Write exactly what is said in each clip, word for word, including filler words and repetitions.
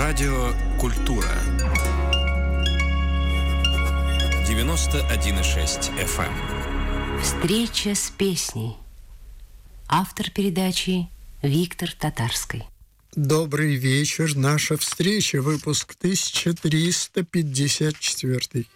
Радио «Культура». девяносто один и шесть эф эм. Встреча с песней. Автор передачи Виктор Татарский. Добрый вечер. Наша встреча. Выпуск тысяча триста пятьдесят четыре.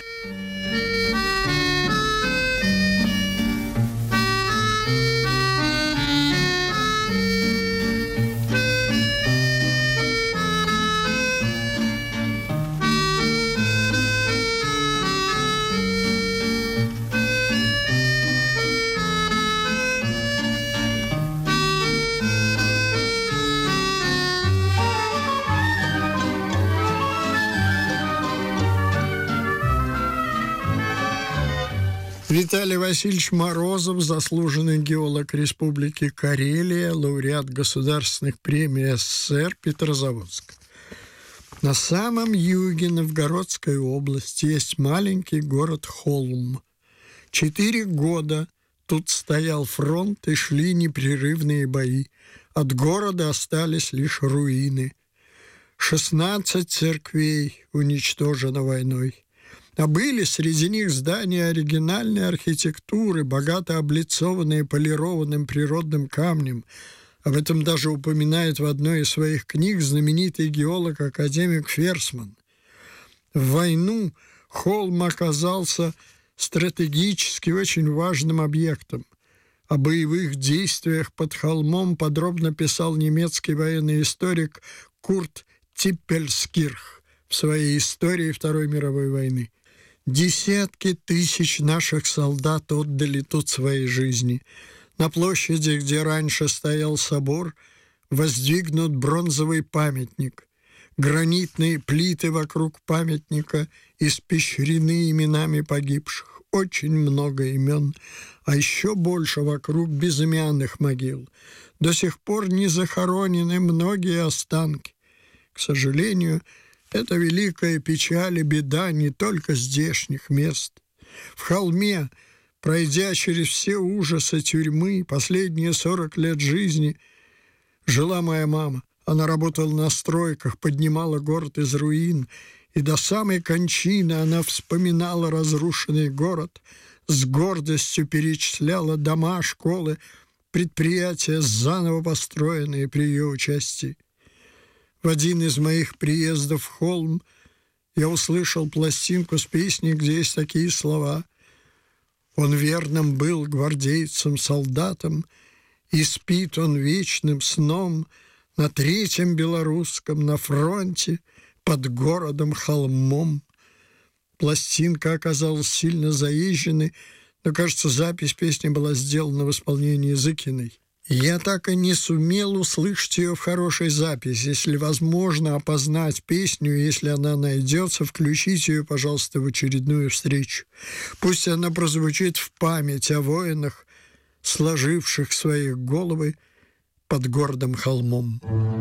Виталий Васильевич Морозов, заслуженный геолог Республики Карелия, лауреат государственных премий СССР, Петрозаводск. На самом юге Новгородской области есть маленький город Холм. Четыре года тут стоял фронт и шли непрерывные бои. От города остались лишь руины. шестнадцать церквей уничтожено войной. А были среди них здания оригинальной архитектуры, богато облицованные полированным природным камнем. Об этом даже упоминает в одной из своих книг знаменитый геолог-академик Ферсман. В войну Холм оказался стратегически очень важным объектом. О боевых действиях под холмом подробно писал немецкий военный историк Курт Типпельскирх в своей истории Второй мировой войны. Десятки тысяч наших солдат отдали тут свои жизни. На площади, где раньше стоял собор, воздвигнут бронзовый памятник. Гранитные плиты вокруг памятника испещрены именами погибших. Очень много имен, а еще больше вокруг безымянных могил. До сих пор не захоронены многие останки. К сожалению, это великая печаль и беда не только здешних мест. В Холме, пройдя через все ужасы тюрьмы, последние сорок лет жизни, жила моя мама. Она работала на стройках, поднимала город из руин, и до самой кончины она вспоминала разрушенный город, с гордостью перечисляла дома, школы, предприятия, заново построенные при ее участии. В один из моих приездов в Холм я услышал пластинку с песней, где есть такие слова: «Он верным был гвардейцем-солдатом, и спит он вечным сном на третьем белорусском, на фронте, под городом Холмом». Пластинка оказалась сильно заезженной, но, кажется, запись песни была сделана в исполнении Зыкиной. Я так и не сумел услышать ее в хорошей записи. Если возможно опознать песню, если она найдется, включите ее, пожалуйста, в очередную встречу. Пусть она прозвучит в память о воинах, сложивших свои головы под гордым Холмом.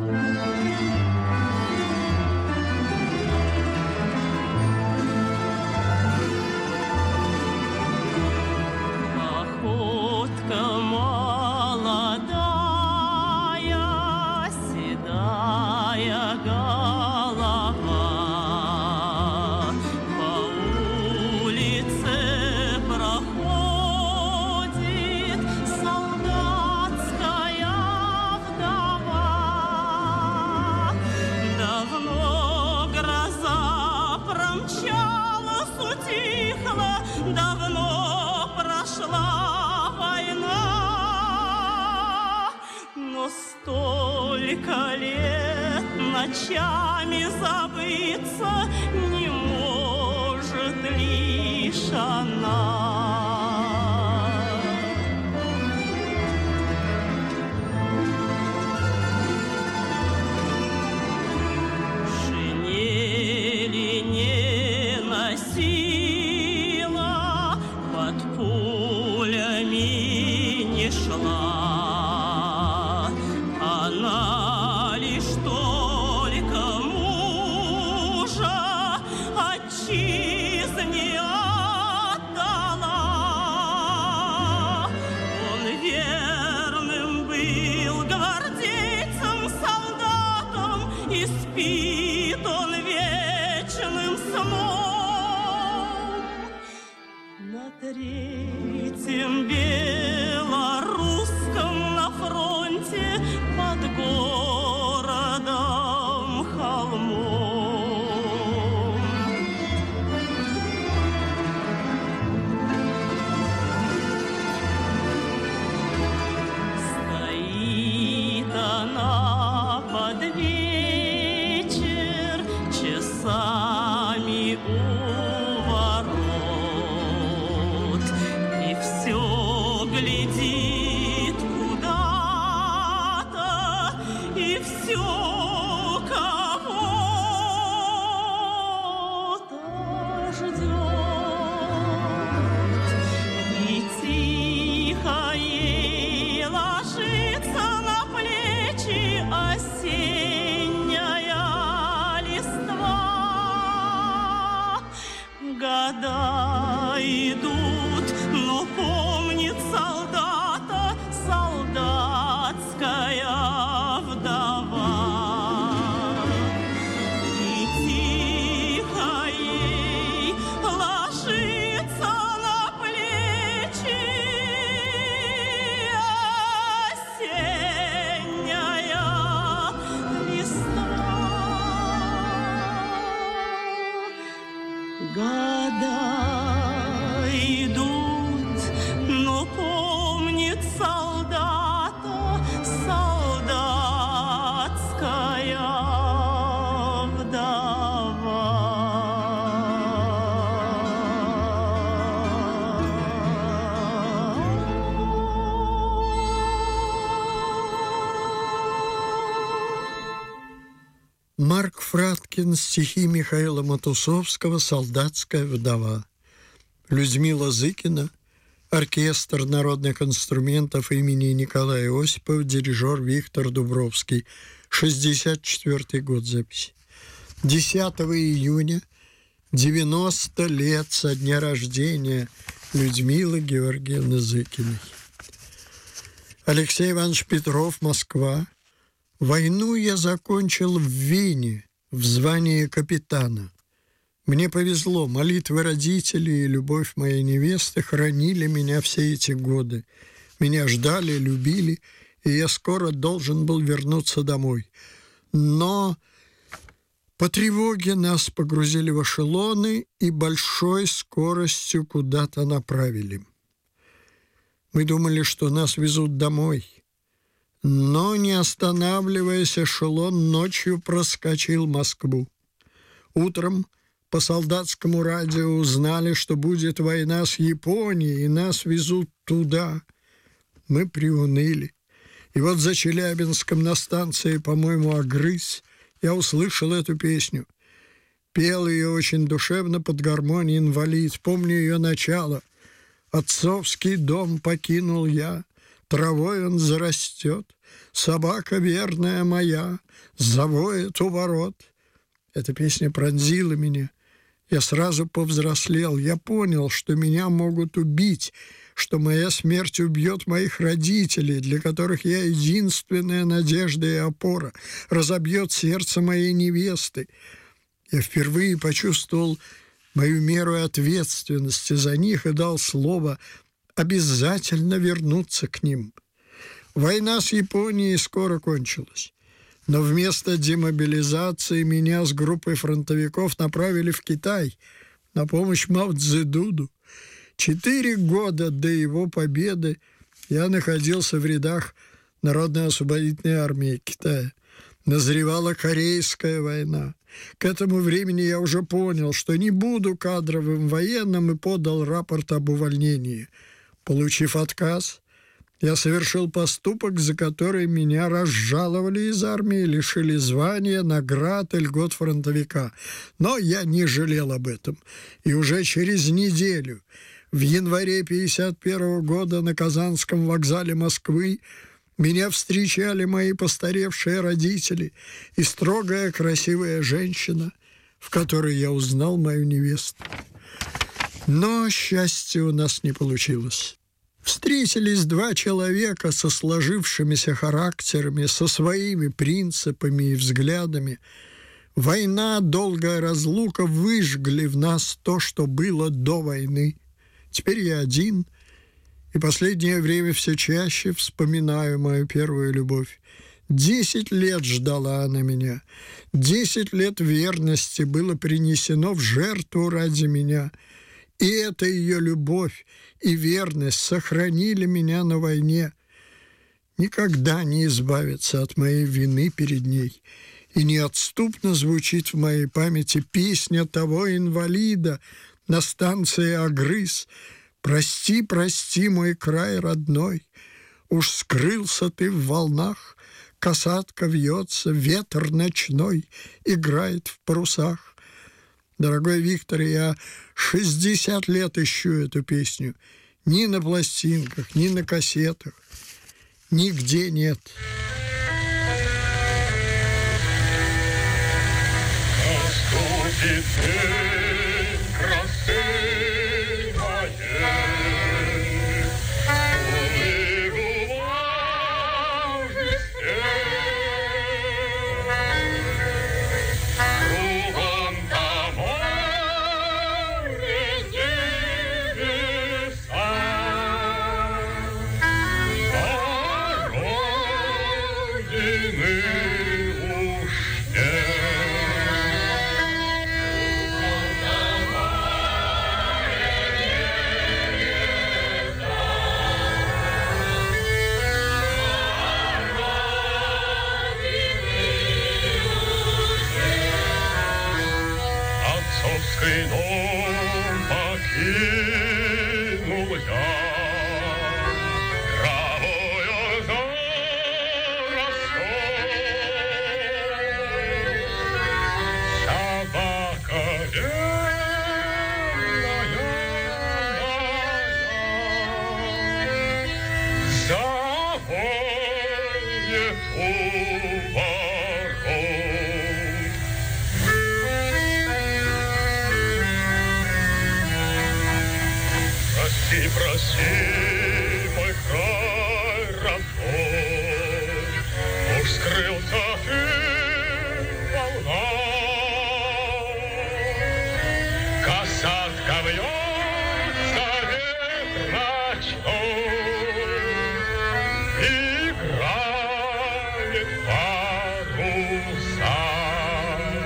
Ночами забыться не может лишь она. Шинели не носила, под пулями не шла. Она лишь только мужа отчизне отдала. и спит он вечным сном. На третьем белорусском на фронте под городом холмом. Стоит она под вечер часами у ворот и все глядит куда-то и все кого-то ждет. И тихо ей ложится на плечи осенняя листва. Года идут, но помнит солдата солдатская вдова. И тихо ей ложится на плечи осенняя листва. Года идут, но помнит солдата солдатская вдова. Марк Фраткин, стихи Михаила Матусовского «Солдатская вдова». Людмила Зыкина, оркестр народных инструментов имени Николая Осипова, дирижер Виктор Дубровский, шестьдесят четвёртый год записи. десятого июня, девяносто лет со дня рождения Людмилы Георгиевны Зыкиной. Алексей Иванович Петров, Москва. Войну я закончил в Вене в звании капитана. Мне повезло, молитвы родителей и любовь моей невесты хранили меня все эти годы. Меня ждали, любили, и я скоро должен был вернуться домой. Но по тревоге нас погрузили в эшелоны и большой скоростью куда-то направили. Мы думали, что нас везут домой. Но, не останавливаясь, эшелон ночью проскочил Москву. Утром по солдатскому радио узнали, что будет война с Японией, и нас везут туда. Мы приуныли. И вот за Челябинском на станции, по-моему, Агрыз, я услышал эту песню. Пел ее очень душевно под гармонию инвалид. Помню ее начало. «Отцовский дом покинул я, травой он зарастет, собака верная моя завоет у ворот». Эта песня пронзила меня. Я сразу повзрослел. Я понял, что меня могут убить, что моя смерть убьет моих родителей, для которых я единственная надежда и опора, разобьет сердце моей невесты. Я впервые почувствовал мою меру ответственности за них и дал слово обязательно вернуться к ним. Война с Японией скоро кончилась. Но вместо демобилизации меня с группой фронтовиков направили в Китай на помощь Мао Цзэдуну. Четыре года до его победы я находился в рядах Народно-освободительной армии Китая. Назревала Корейская война. К этому времени я уже понял, что не буду кадровым военным, и подал рапорт об увольнении. Получив отказ, я совершил поступок, за который меня разжаловали из армии, лишили звания, наград и льгот фронтовика. Но я не жалел об этом. И уже через неделю, в январе пятьдесят первого года на Казанском вокзале Москвы, меня встречали мои постаревшие родители и строгая красивая женщина, в которой я узнал мою невесту. Но счастья у нас не получилось. Встретились два человека со сложившимися характерами, со своими принципами и взглядами. Война, долгая разлука выжгли в нас то, что было до войны. Теперь я один, и последнее время все чаще вспоминаю мою первую любовь. Десять лет ждала она меня. Десять лет верности было принесено в жертву ради меня. И эта ее любовь и верность сохранили меня на войне. Никогда не избавиться от моей вины перед ней. И неотступно звучит в моей памяти песня того инвалида на станции Агрыз. «Прости, прости, мой край родной, уж скрылся ты в волнах, касатка вьется, ветер ночной играет в парусах». Дорогой Виктор, я шестьдесят лет ищу эту песню. Ни на пластинках, ни на кассетах. Нигде нет. Наступит день красы моей, улыбу важный кругом домой небеса, Родины уж нет. Отцовский дом покинул я, травою заростой. Собака белая завоет у ворот. Прости, прости, мой край родной, уж скрылся ты в волнах. Касатка вьется, ветер ночной играет в парусах.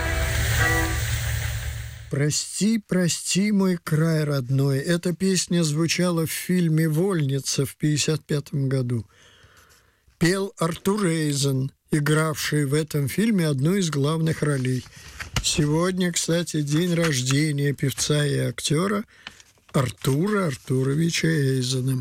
«Прости, прости, мой край родной». Эта песня звучала в фильме «Вольница» в пятьдесят пятом году. Пел Артур Эйзен, игравший в этом фильме одну из главных ролей. Сегодня, кстати, день рождения певца и актера Артура Артуровича Эйзена.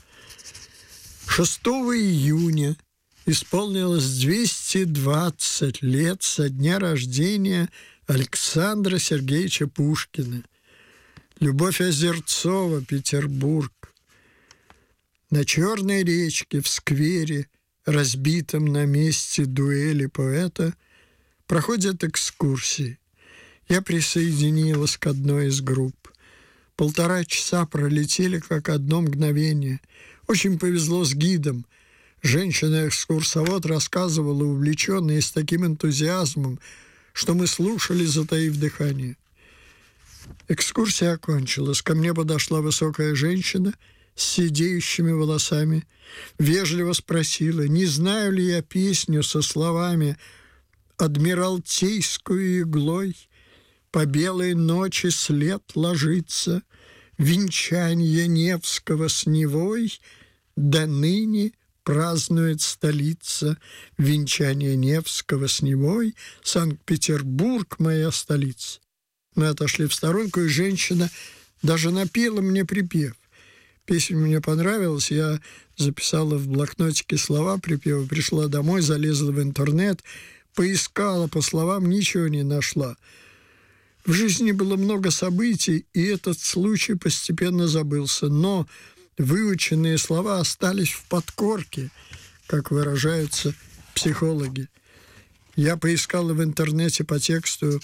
шестого июня исполнилось двести двадцать лет со дня рождения Александра Сергеевича Пушкина. Любовь Озерцова, Петербург. На Черной речке, в сквере, разбитом на месте дуэли поэта, проходят экскурсии. Я присоединилась к одной из групп. Полтора часа пролетели как одно мгновение. Очень повезло с гидом. Женщина-экскурсовод рассказывала увлеченно и с таким энтузиазмом, что мы слушали, затаив дыхание. Экскурсия окончилась. Ко мне подошла высокая женщина с сидеющими волосами, вежливо спросила, не знаю ли я песню со словами «Адмиралтейскую иглой по белой ночи след ложится, венчанье Невского с Невой до ныне празднует столица, венчание Невского с Невой, Санкт-Петербург, моя столица». Мы отошли в сторонку, и женщина даже напела мне припев. Песня мне понравилась, я записала в блокнотике слова припева, пришла домой, залезла в интернет, поискала по словам, ничего не нашла. В жизни было много событий, и этот случай постепенно забылся, но выученные слова остались в подкорке, как выражаются психологи. Я поискала в интернете по тексту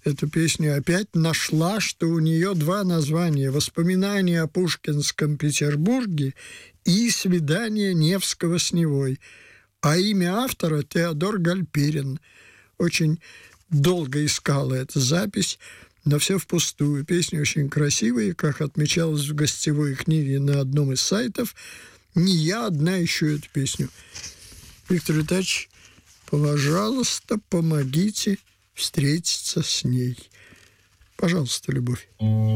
эту песню, опять нашла, что у нее два названия: «Воспоминания о Пушкинском Петербурге» и «Свидание Невского с Невой». А имя автора — Теодор Гальперин. Очень долго искала эту запись, но все впустую. Песни очень красивые, как отмечалось в гостевой книге на одном из сайтов. Не я одна ищу эту песню. Виктор Витальевич, пожалуйста, помогите встретиться с ней. Пожалуйста, Любовь.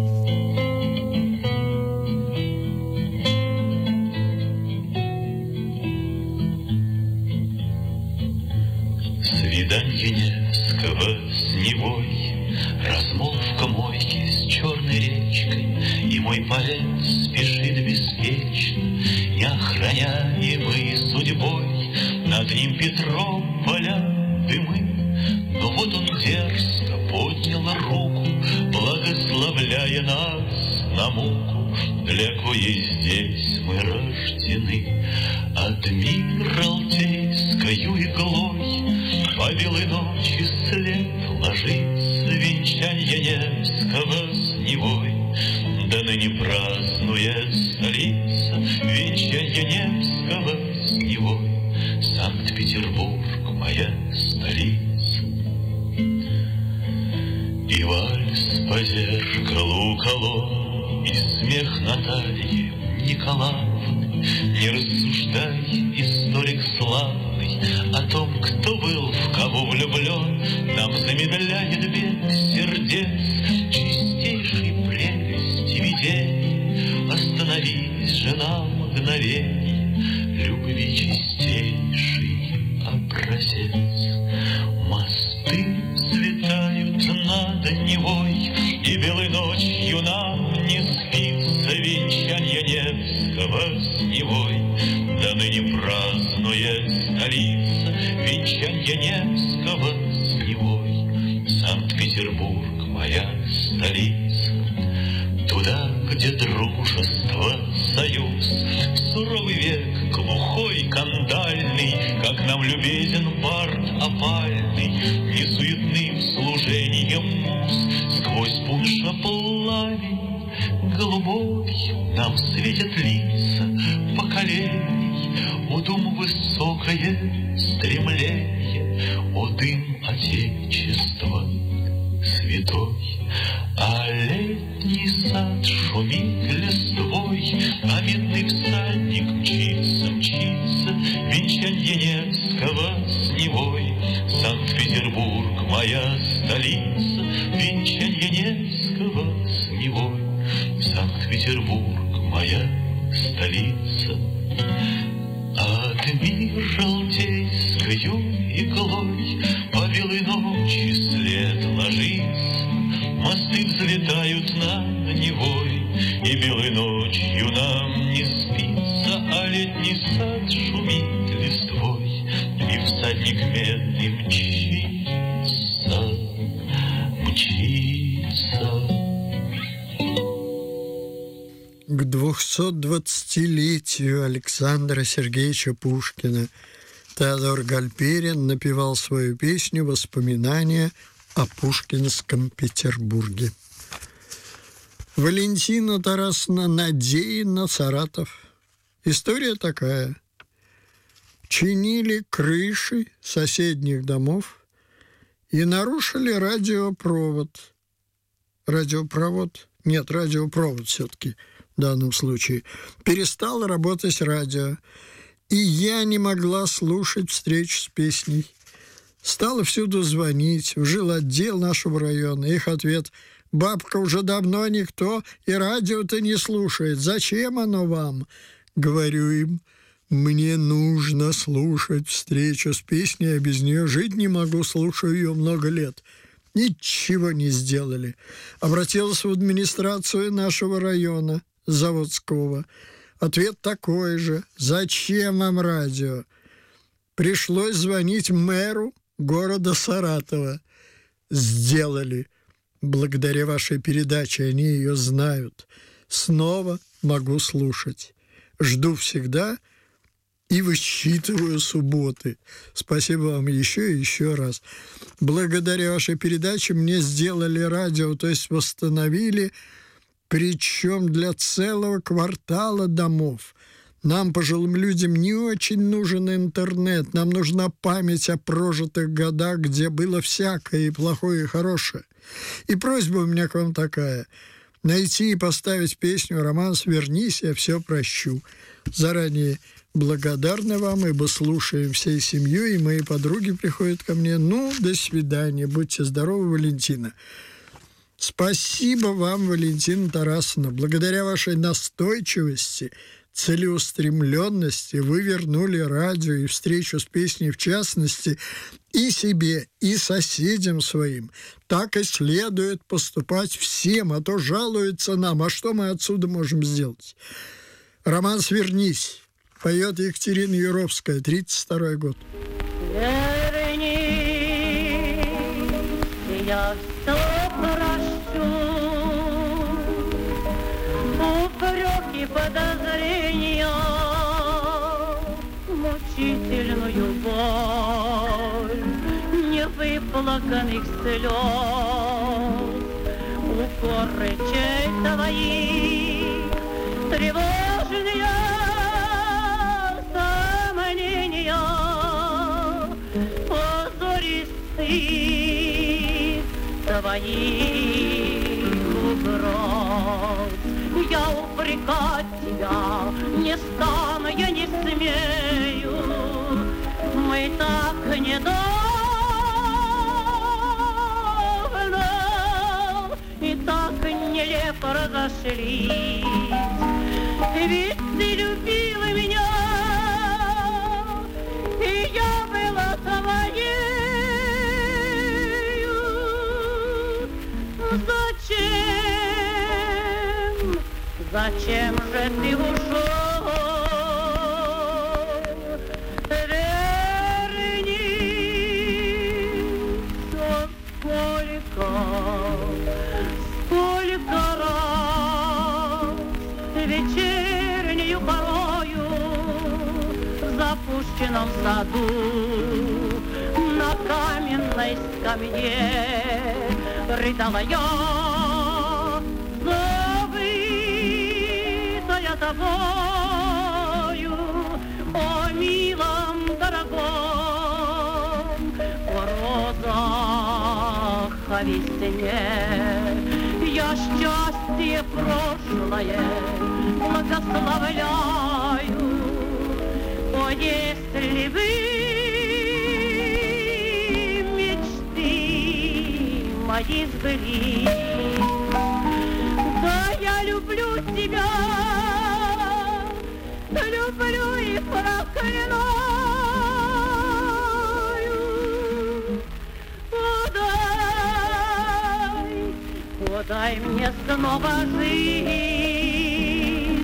Свиданье Невского с Невой, размолвка мойки с черной речкой, и мой поэт спешит беспечно, неохраняемый судьбой, над ним Петром поля дымы. Но вот он дерзко поднял руку, благословляя нас на муку, для коей здесь мы рождены. Адмиралтейскою иглой по белой ночи след ложится венчанье Невского с Невой. Да ныне празднует столица венчанье Невского с Невой. Санкт-Петербург, моя столица. И вальс по зеркалу колонн, и смех Натальи Николаевны. Не рассуждай, историк славный, о том, кто был в кого влюблен. Нам замедляет бег сердец чистейшей прелести видений. Остановись же на мгновенье, любви чистейший образец. Мосты взлетают над Невой, и белой ночью нам не спится венчанье Невского с Невой. Да ныне празднует столица венчанье Невского с Невой. Санкт-Петербург, моя столица. Туда, где дружество, союз, суровый век, глухой, кандальный, как нам любезен бард опальный, несуетным служением муз, сквозь пунша пламень голубой нам светят лица поколений. О, дум высокое стремление, о, дым Отечества святой. А летний сад шумит листвой, а медный всадник мчится, мчится, венчанье Невского с Невой. Санкт-Петербург, моя столица, венчанье Невского с Невой. Санкт-Петербург, моя столица. Адмиралтейскою иглой по белой ночи след ложится. Мосты взлетают над Невой, и белой ночью нам не спится. А летний сад шумит листвой, и всадник медный мчится, мчится. К двухсотдвадцатилетию Александра Сергеевича Пушкина Теодор Гальперин напевал свою песню «Воспоминания о Пушкинском Петербурге». Валентина Тарасовна Надеина, Саратов. История такая. Чинили крыши соседних домов и нарушили радиопровод. Радиопровод? Нет, радиопровод все-таки в данном случае. Перестало работать радио, и я не могла слушать встречу с песней. Стала всюду звонить, в жилотдел нашего района. Их ответ: «Бабка, уже давно никто и радио-то не слушает. Зачем оно вам?» Говорю им: «Мне нужно слушать встречу с песней, а без нее жить не могу, слушаю ее много лет». Ничего не сделали. Обратилась в администрацию нашего района, Заводского. Ответ такой же: «Зачем вам радио?» Пришлось звонить мэру города Саратова. Сделали. Благодаря вашей передаче они ее знают. Снова могу слушать. Жду всегда и высчитываю субботы. Спасибо вам еще и еще раз. Благодаря вашей передаче мне сделали радио, то есть восстановили, причем для целого квартала домов. Нам, пожилым людям, не очень нужен интернет. Нам нужна память о прожитых годах, где было всякое, и плохое, и хорошее. И просьба у меня к вам такая. Найти и поставить песню «Романс, вернись, я все прощу». Заранее благодарны вам, ибо слушаем всей семьей, и мои подруги приходят ко мне. Ну, до свидания. Будьте здоровы, Валентина. Спасибо вам, Валентина Тарасовна. Благодаря вашей настойчивости, целеустремленности вы вернули радио и встречу с песней, в частности, и себе, и соседям своим. Так и следует поступать всем, а то жалуются нам. А что мы отсюда можем сделать? «Романс, вернись», поет Екатерина Юровская, тридцать второй год. Вернись, я все прощу, упреки, подозрения, мучительную боль, невыплаканных слез, укоры чей твоих, тревожные сомнения, позористых твоих угроз. Я упрекать тебя не стану, я не смею. Мы так недавно и так нелепо разошлись. Ведь ты любила меня, и я была твоею. Зачем, зачем же ты ушел? Вернись, сколько, сколько раз вечернею порою в запущенном саду на каменной скамье рыдала я, забытая тобою, о милом дорогом, о розах, о весне. Я счастье прошлое благословляю. О, если бы мечты мои сбылись, да я люблю тебя, люблю и проклинаю. Подай, подай мне снова жизнь,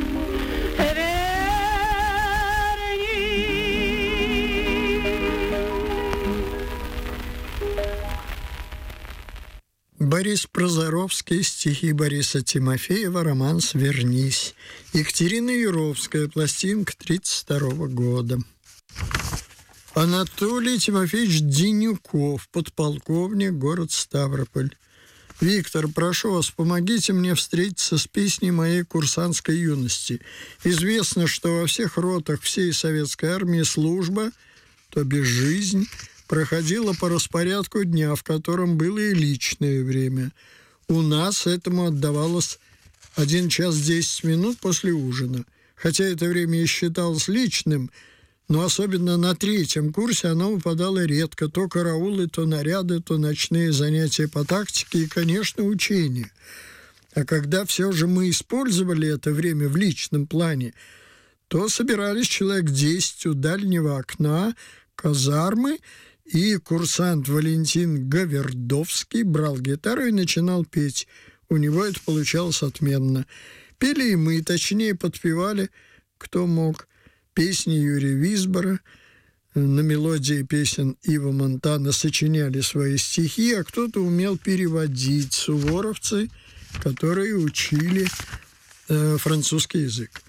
Борис Прозоровский, стихи Бориса Тимофеева, «Романс, вернись». Екатерина Юровская, пластинка тридцать второго года. Анатолий Тимофеевич Денюков, подполковник, город Ставрополь. Виктор, прошу вас, помогите мне встретиться с песней моей курсантской юности. Известно, что во всех ротах всей советской армии служба, то бишь жизнь, проходила по распорядку дня, в котором было и личное время. У нас этому отдавалось один час десять минут после ужина. Хотя это время и считалось личным, но особенно на третьем курсе оно выпадало редко. То караулы, то наряды, то ночные занятия по тактике и, конечно, учения. А когда все же мы использовали это время в личном плане, то собирались человек десять у дальнего окна казармы, и курсант Валентин Гавердовский брал гитару и начинал петь. У него это получалось отменно. Пели и мы, точнее подпевали, кто мог, песни Юрия Висбора. На мелодии песен Ива Монтана сочиняли свои стихи, а кто-то умел переводить, суворовцы, которые учили э, французский язык.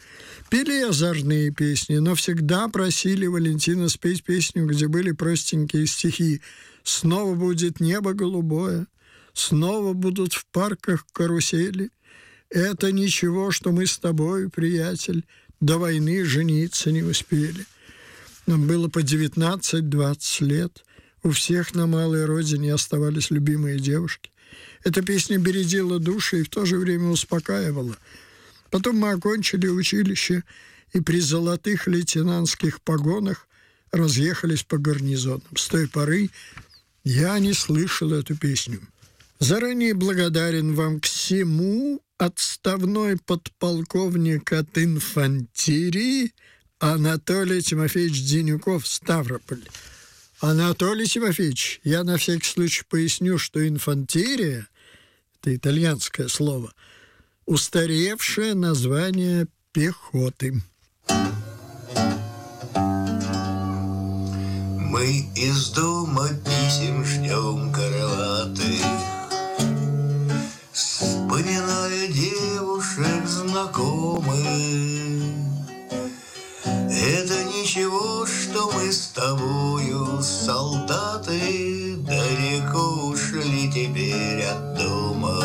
Пели озорные песни, но всегда просили Валентина спеть песню, где были простенькие стихи. «Снова будет небо голубое, снова будут в парках карусели. Это ничего, что мы с тобой, приятель, до войны жениться не успели». Нам было по девятнадцать-двадцать лет. У всех на малой родине оставались любимые девушки. Эта песня бередила души и в то же время успокаивала. Потом мы окончили училище и при золотых лейтенантских погонах разъехались по гарнизонам. С той поры я не слышал эту песню. Заранее благодарен вам к всему, отставной подполковник от инфантерии Анатолий Тимофеевич Денюков, Ставрополь. Анатолий Тимофеевич, я на всякий случай поясню, что инфантерия – это итальянское слово, устаревшее название пехоты. Мы из дома писем ждем крылатых, вспоминая девушек знакомых. Это ничего, что мы с тобою, солдаты, далеко ушли теперь от дома.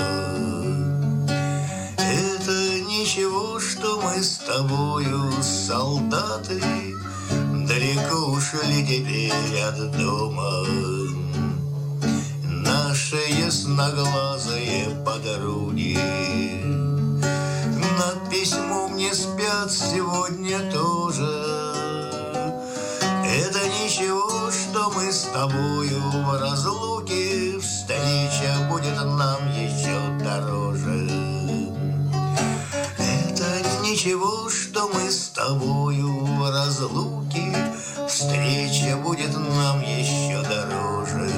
Это ничего, что мы с тобою, солдаты, далеко ушли теперь от дома. Наши ясноглазые подруги над письмом не спят сегодня тоже. Это ничего, что мы с тобою в разлуке, встреча будет нам еще дороже. Это ничего, что мы с тобою в разлуке, встреча будет нам еще дороже.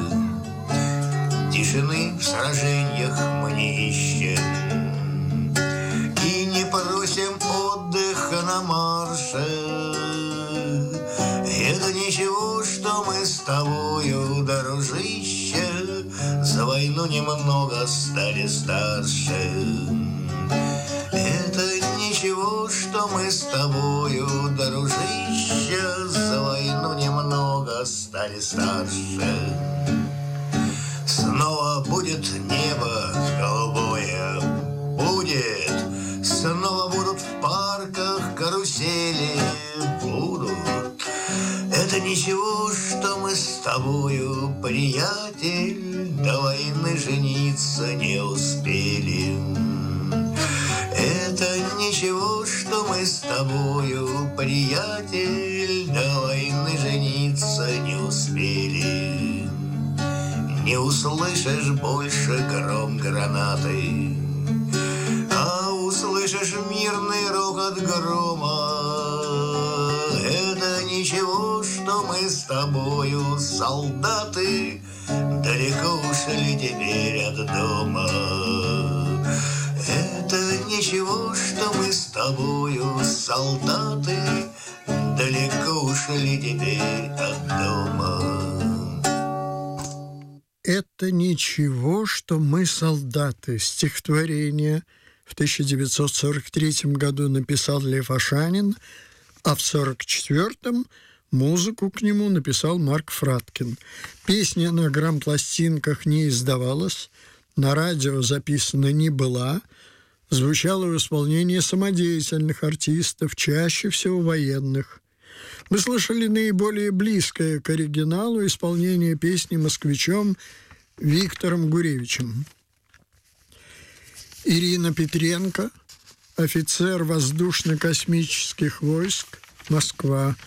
Тишины в сражениях мы не ищем и не просим отдыха на марше. Это ничего, что мы с тобою, дружище, за войну немного стали старше. Это ничего, что мы с тобою, дружище, за войну немного стали старше. Снова будет небо голубое, будет. Снова будут в парках карусели, будут. Это ничего, что мы с тобою, приятель, до войны жениться не успели. Это ничего, что мы с тобою, приятель, до войны жениться не успели. Не услышишь больше гром гранаты, а услышишь мирный рокот грома. Это ничего, что мы с тобою, солдаты, далеко ушли теперь от дома. Это ничего, что мы с тобою, солдаты, далеко ушли теперь от дома. Это ничего, что мы солдаты. Стихотворение в тысяча девятьсот сорок третьем году написал Лев Ашанин, а в сорок четвёртом музыку к нему написал Марк Фраткин. Песня на грампластинках не издавалась, на радио записана не была, звучала в исполнении самодеятельных артистов, чаще всего военных. Мы слышали наиболее близкое к оригиналу исполнение песни москвичом Виктором Гуревичем. Ирина Петренко, офицер воздушно-космических войск, Москва.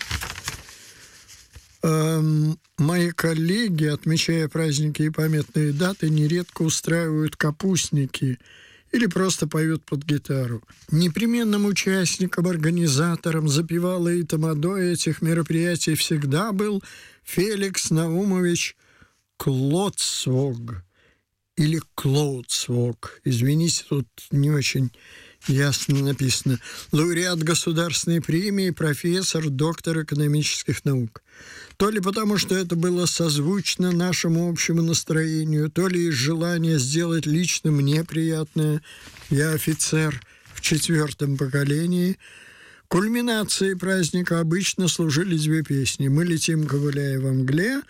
Эм, мои коллеги, отмечая праздники и памятные даты, нередко устраивают капустники или просто поют под гитару. Непременным участником, организатором, запевалой и тамадой этих мероприятий всегда был Феликс Наумович Клоцвог или Клоуцвог. Извините, тут не очень ясно написано. Лауреат государственной премии, профессор, доктор экономических наук. То ли потому, что это было созвучно нашему общему настроению, то ли из желания сделать лично мне приятное. Я офицер в четвертом поколении. Кульминацией праздника обычно служили две песни. «Мы летим, ковыляя во мгле».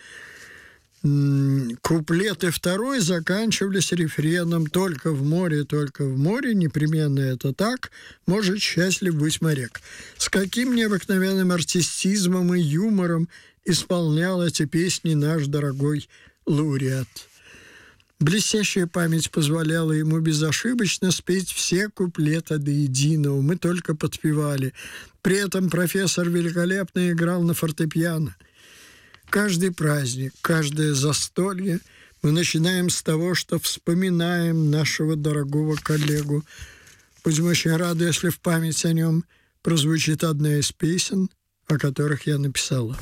Куплеты второй заканчивались рефреном «Только в море, только в море, непременно это так, может счастлив быть моряк». С каким необыкновенным артистизмом и юмором исполнял эти песни наш дорогой лауреат. Блестящая память позволяла ему безошибочно спеть все куплеты до единого. Мы только подпевали. При этом профессор великолепно играл на фортепиано. Каждый праздник, каждое застолье мы начинаем с того, что вспоминаем нашего дорогого коллегу. Будем очень рады, если в память о нем прозвучит одна из песен, о которых я написала.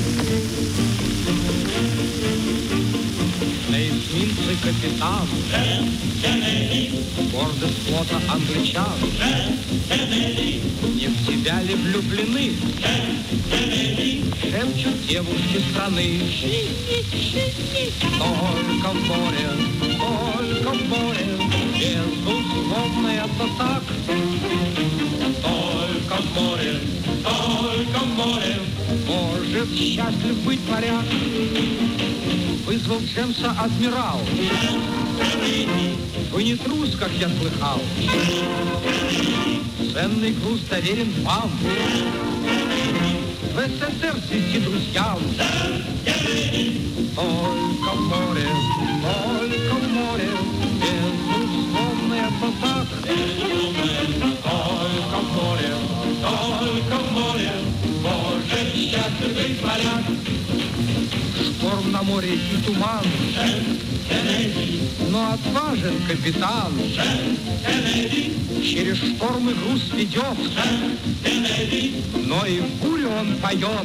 На эсминце капитан, гордость флота англичан, не в тебя ли влюблены, шепчут девушки страны. Только в море, только в море, безусловно это так. Только в море, только в море, может счастлив быть моряк. Вызвал Джемса адмирал. Вы не трус, как я слыхал. Ценный груз доверен вам. В СССР свести друзьям. Только в море, только в море, безусловно это так. Только в море, только в море, может счастлив быть моряк. Шторм на море и туман, но отважен капитан. Через шторм и груз ведет, но и в бурю он поет.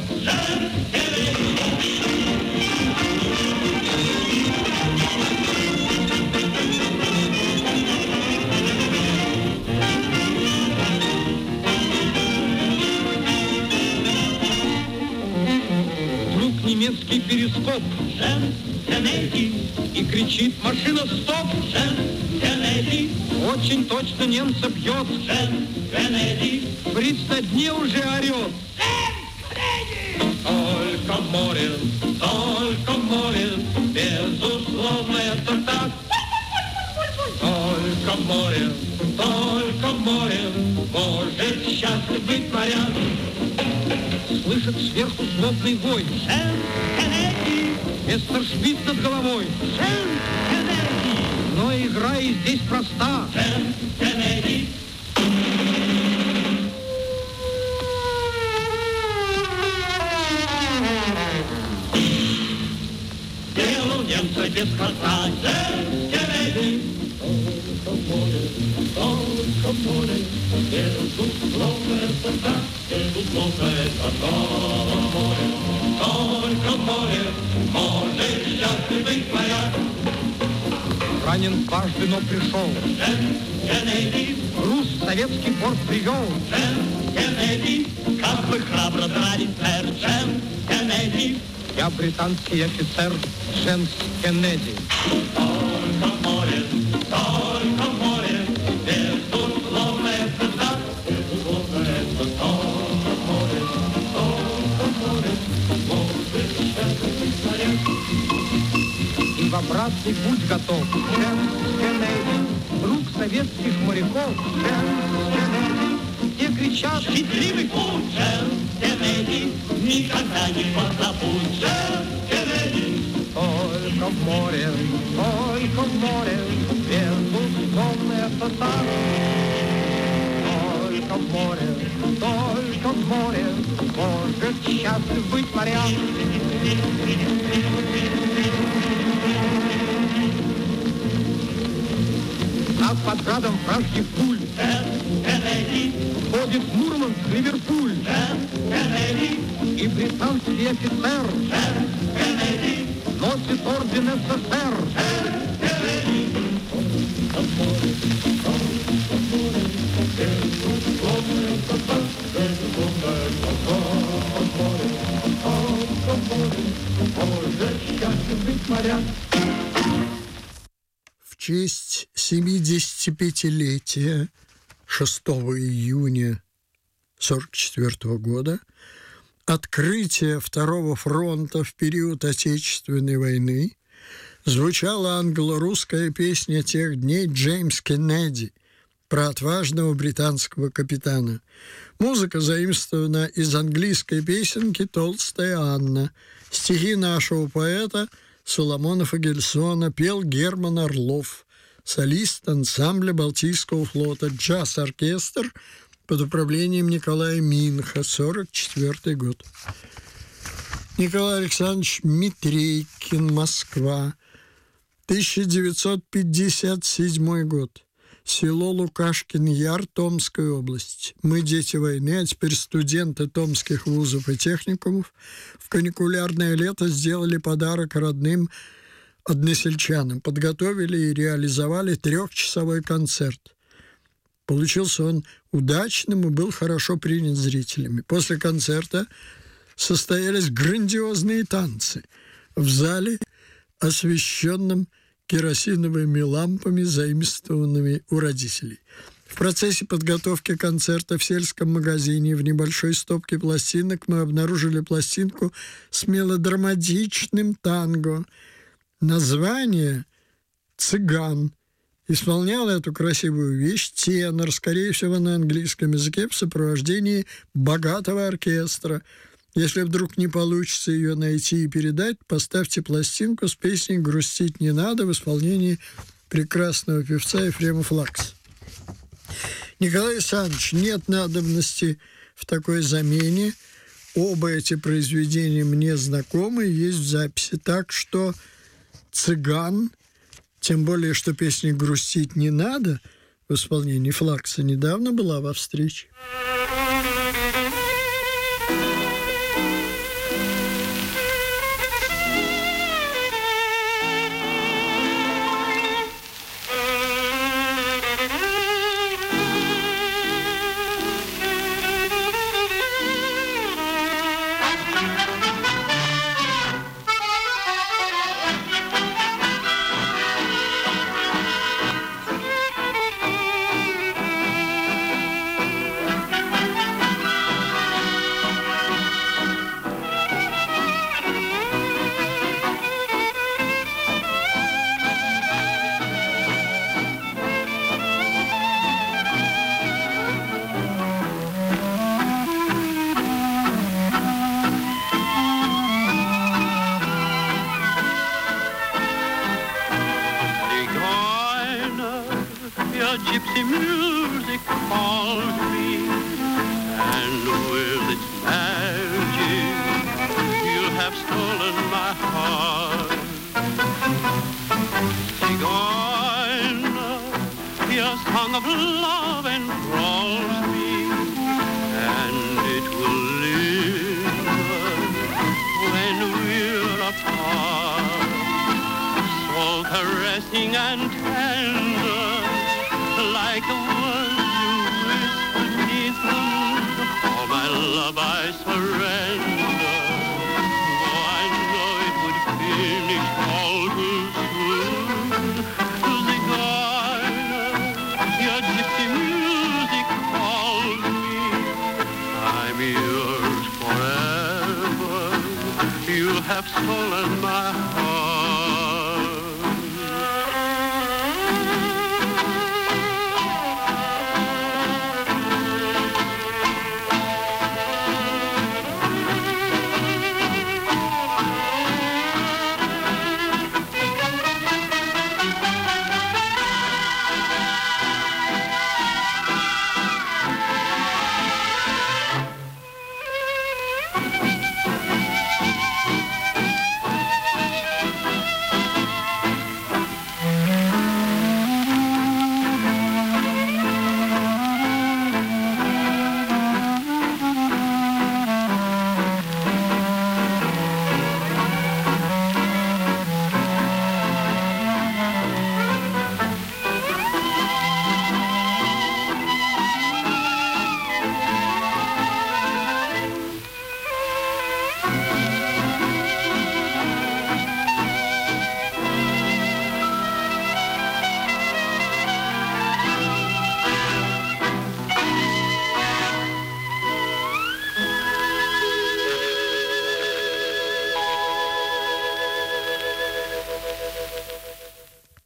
Немецкий перископ и кричит: машина, стоп! Очень точно немца бьет. Фриц на дне уже орет. Только в море, только в море, безусловно это так. Только в море, только в море, может счастлив быть моряк. Слышит сверху злобный вой. Мессершмитт над головой. Но игра и здесь проста. Делал немца без хвоста. Только в море, только в море, безусловно это так. Безусловно это так. Только в море может счастлив быть моряк. Ранен дважды, но пришел. Груз в советский порт привел. Как вы храбро дрались, сэр Джем Кеннеди. Я британский офицер Джемс Кеннеди. Только в море, только в море, безусловно это так. Безусловно это так. И в обратный путь готов Джемс Кеннеди, друг советских моряков. Джемс Кеннеди, все кричат: счастливый путь! Джемс Кеннеди, никогда не позабудь! Джемс Кеннеди. Только в море, только в море, безусловно это так. Только в море, только в море, может счастлив быть моряк. Над подградом вражьих пуль ходит в Мурманск, Ливерпуль. И британский офицер носит орден СССР. В честь семидесятипятилетия шестого июня сорок четвёртого года, открытие Второго фронта в период Отечественной войны, звучала англо-русская песня тех дней Джеймс Кеннеди про отважного британского капитана. Музыка заимствована из английской песенки «Толстая Анна». Стихи нашего поэта Соломона Фагельсона пел Герман Орлов, солист ансамбля Балтийского флота, джаз-оркестр под управлением Николая Минха, сорок четвёртый год. Николай Александрович Митрейкин, Москва, тысяча девятьсот пятьдесят седьмой год. Село Лукашкин-Яр, Томская область. Мы дети войны, а теперь студенты томских вузов и техникумов. В каникулярное лето сделали подарок родным односельчанам. Подготовили и реализовали трехчасовой концерт. Получился он удачным и был хорошо принят зрителями. После концерта состоялись грандиозные танцы в зале, освещенном керосиновыми лампами, заимствованными у родителей. В процессе подготовки концерта в сельском магазине в небольшой стопке пластинок мы обнаружили пластинку с мелодраматичным танго. Название «Цыган». Исполнял эту красивую вещь тенор, скорее всего, на английском языке в сопровождении богатого оркестра. Если вдруг не получится ее найти и передать, поставьте пластинку с песней «Грустить не надо» в исполнении прекрасного певца Ефрема Флакса. Николай Александрович, нет надобности в такой замене. Оба эти произведения мне знакомы, есть в записи. Так что «Цыган», тем более, что песня «Грустить не надо» в исполнении Флакса недавно была во встрече. Gypsy music calls me, and with its magic you have stolen my heart. Zigeuner, your song of love enthralls me, and it will linger when we're apart. So caressing and tender, like the words you whispered beneath the moon, all my love I surrender. Though I know it would finish all too soon. Zigeuner, your gypsy music calls me. I'm yours forever. You have stolen my heart.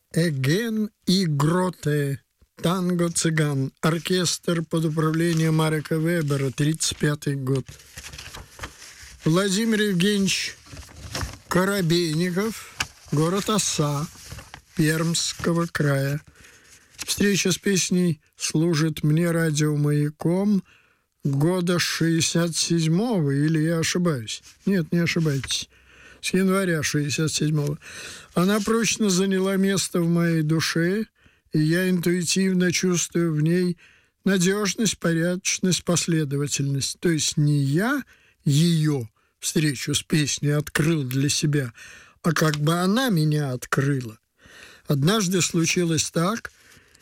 Эген и Гроте. Танго «Цыган». Оркестр под управлением Марека Вебера. тридцать пятый год. Владимир Евгеньевич Коробейников. Город Оса Пермского края. Встреча с песней служит мне радиомаяком года шестьдесят седьмого, или я ошибаюсь? Нет, не ошибаетесь. С января шестьдесят седьмого. Она прочно заняла место в моей душе, и я интуитивно чувствую в ней надежность, порядочность, последовательность. То есть не я ее встречу с песней открыл для себя, а как бы она меня открыла. Однажды случилось так,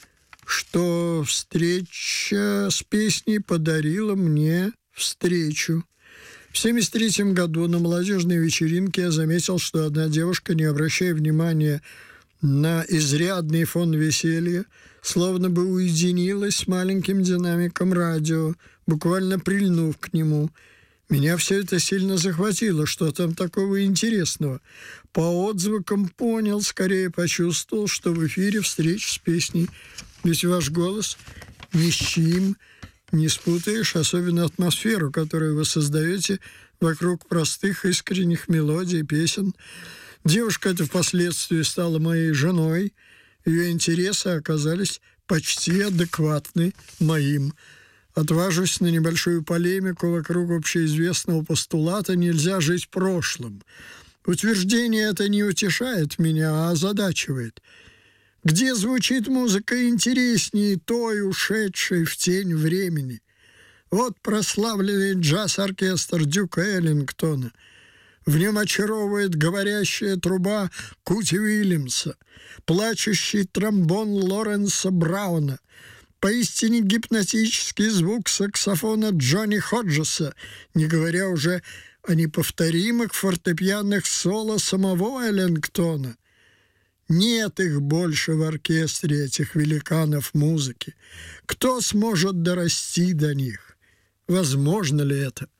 что встреча с песней подарила мне встречу. В семьдесят третьем году на молодежной вечеринке я заметил, что одна девушка, не обращая внимания на изрядный фон веселья, словно бы уединилась с маленьким динамиком радио, буквально прильнув к нему. Меня все это сильно захватило. Что там такого интересного? По отзвукам понял, скорее почувствовал, что в эфире встреча с песней. Ведь ваш голос ни с чьим не спутаешь, особенно атмосферу, которую вы создаете вокруг простых искренних мелодий, песен. Девушка эта впоследствии стала моей женой. Ее интересы оказались почти адекватны моим. Отважусь на небольшую полемику вокруг общеизвестного постулата «нельзя жить прошлым». Утверждение это не утешает меня, а озадачивает. Где звучит музыка интереснее той, ушедшей в тень времени? Вот прославленный джаз-оркестр Дюка Эллингтона. В нем очаровывает говорящая труба Кути Уильямса, плачущий тромбон Лоренса Брауна, поистине гипнотический звук саксофона Джонни Ходжеса, не говоря уже о неповторимых фортепианных соло самого Эллингтона. Нет их больше в оркестре, этих великанов музыки. Кто сможет дорасти до них? Возможно ли это?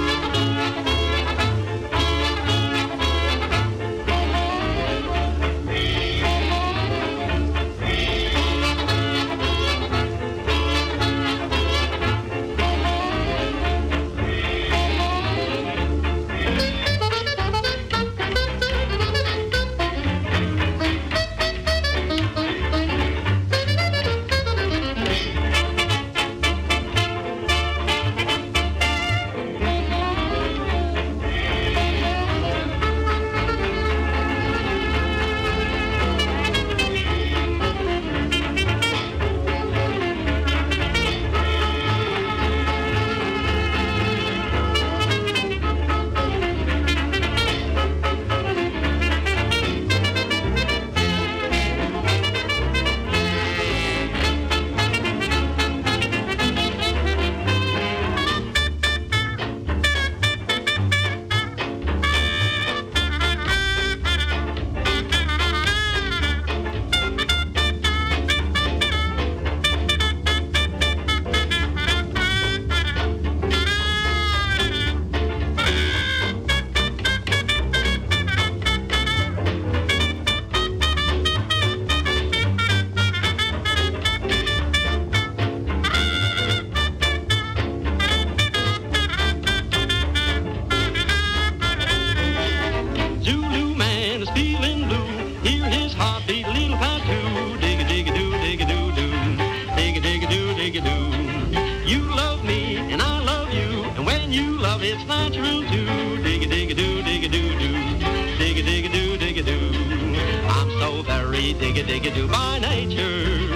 Digga-digga-doo by nature.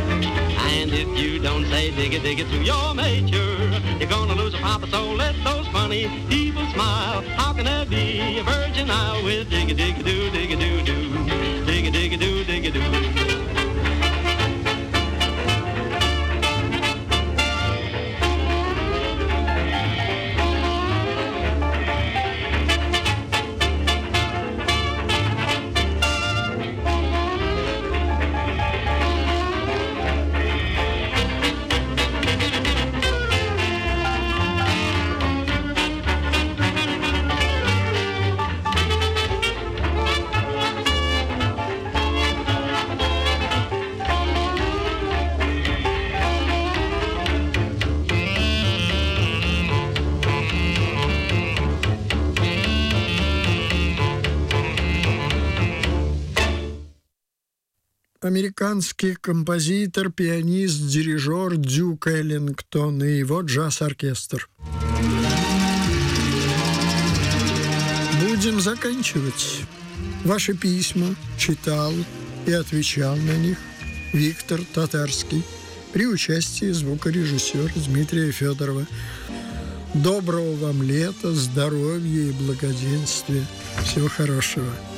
And if you don't say digga-digga to your mature, you're gonna lose a papa, so let those funny people smile. How can there be a virgin isle with digga-digga-doo, digga-doo-doo, digga-digga-doo, digga-doo? американский композитор, пианист, дирижер Дюк Эллингтон и его джаз-оркестр. Будем заканчивать. Ваши письма читал и отвечал на них Виктор Татарский при участии звукорежиссера Дмитрия Федорова. Доброго вам лета, здоровья и благоденствия. Всего хорошего.